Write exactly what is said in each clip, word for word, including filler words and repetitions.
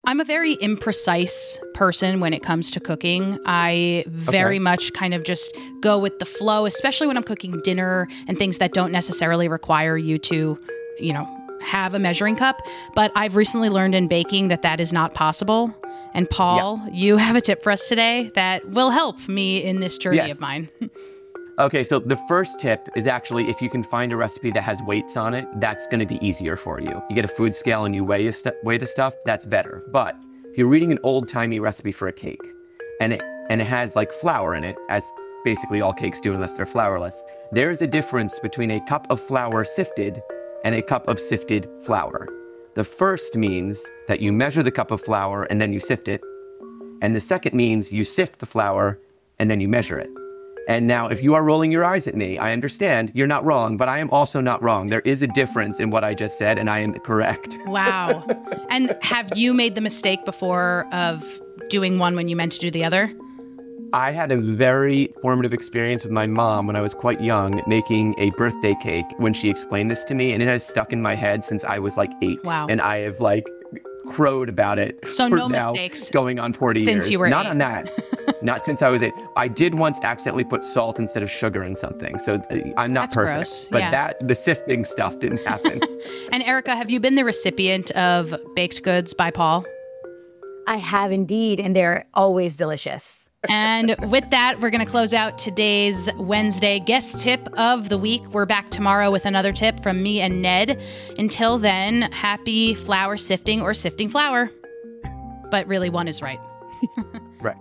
I'm a very imprecise person when it comes to cooking. I very Okay. much kind of just go with the flow, especially when I'm cooking dinner and things that don't necessarily require you to, you know, have a measuring cup. But I've recently learned in baking that that is not possible. And Paul, Yeah. you have a tip for us today that will help me in this journey Yes. of mine. Okay, so the first tip is actually if you can find a recipe that has weights on it, that's going to be easier for you. You get a food scale and you weigh, your st- weigh the stuff, that's better. But if you're reading an old-timey recipe for a cake and it and it has like flour in it, as basically all cakes do unless they're flourless, there's a difference between a cup of flour sifted and a cup of sifted flour. The first means that you measure the cup of flour and then you sift it. And the second means you sift the flour and then you measure it. And now, if you are rolling your eyes at me, I understand you're not wrong, but I am also not wrong. There is a difference in what I just said, and I am correct. Wow. And have you made the mistake before of doing one when you meant to do the other? I had a very formative experience with my mom when I was quite young, making a birthday cake when she explained this to me, and it has stuck in my head since I was like eight. Wow. And I have like crowed about it. So for no now, mistakes going on forty since years. you were Not eight. on that. Not since I was eight. I did once accidentally put salt instead of sugar in something, so uh, I'm not That's perfect. gross, But yeah. that the sifting stuff didn't happen. And Erica, have you been the recipient of baked goods by Paul? I have indeed, and they're always delicious. And with that, we're going to close out today's Wednesday guest tip of the week. We're back tomorrow with another tip from me and Ned. Until then, happy flour sifting or sifting flour. But really, one is right. Right.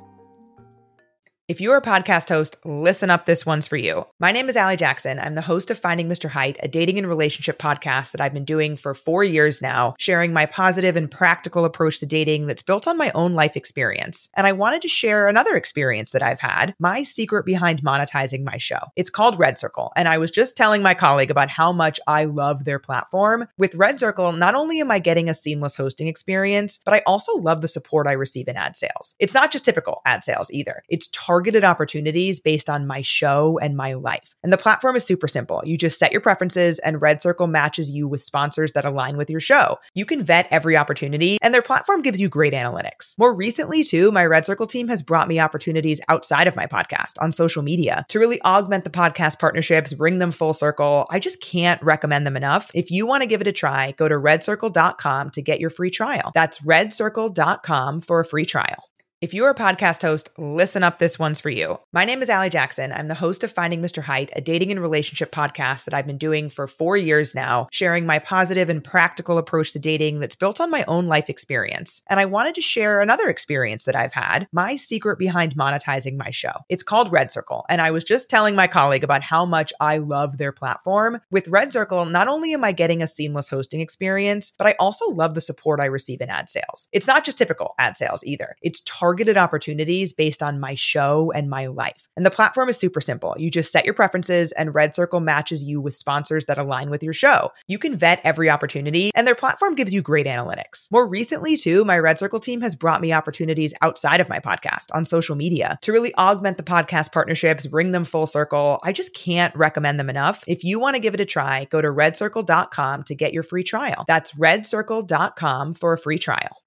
If you're a podcast host, listen up, this one's for you. My name is Allie Jackson. I'm the host of Finding Mister Height, a dating and relationship podcast that I've been doing for four years now, sharing my positive and practical approach to dating that's built on my own life experience. And I wanted to share another experience that I've had, my secret behind monetizing my show. It's called Red Circle, and I was just telling my colleague about how much I love their platform. With Red Circle, not only am I getting a seamless hosting experience, but I also love the support I receive in ad sales. It's not just typical ad sales either. It's targeted targeted opportunities based on my show and my life. And the platform is super simple. You just set your preferences and Red Circle matches you with sponsors that align with your show. You can vet every opportunity and their platform gives you great analytics. More recently too, my Red Circle team has brought me opportunities outside of my podcast on social media to really augment the podcast partnerships, bring them full circle. I just can't recommend them enough. If you want to give it a try, go to red circle dot com to get your free trial. That's red circle dot com for a free trial. If you're a podcast host, listen up, this one's for you. My name is Allie Jackson. I'm the host of Finding Mister Height, a dating and relationship podcast that I've been doing for four years now, sharing my positive and practical approach to dating that's built on my own life experience. And I wanted to share another experience that I've had, my secret behind monetizing my show. It's called Red Circle, and I was just telling my colleague about how much I love their platform. With Red Circle, not only am I getting a seamless hosting experience, but I also love the support I receive in ad sales. It's not just typical ad sales either. It's targeted targeted opportunities based on my show and my life. And the platform is super simple. You just set your preferences and Red Circle matches you with sponsors that align with your show. You can vet every opportunity and their platform gives you great analytics. More recently too, my Red Circle team has brought me opportunities outside of my podcast on social media to really augment the podcast partnerships, bring them full circle. I just can't recommend them enough. If you want to give it a try, go to red circle dot com to get your free trial. That's red circle dot com for a free trial.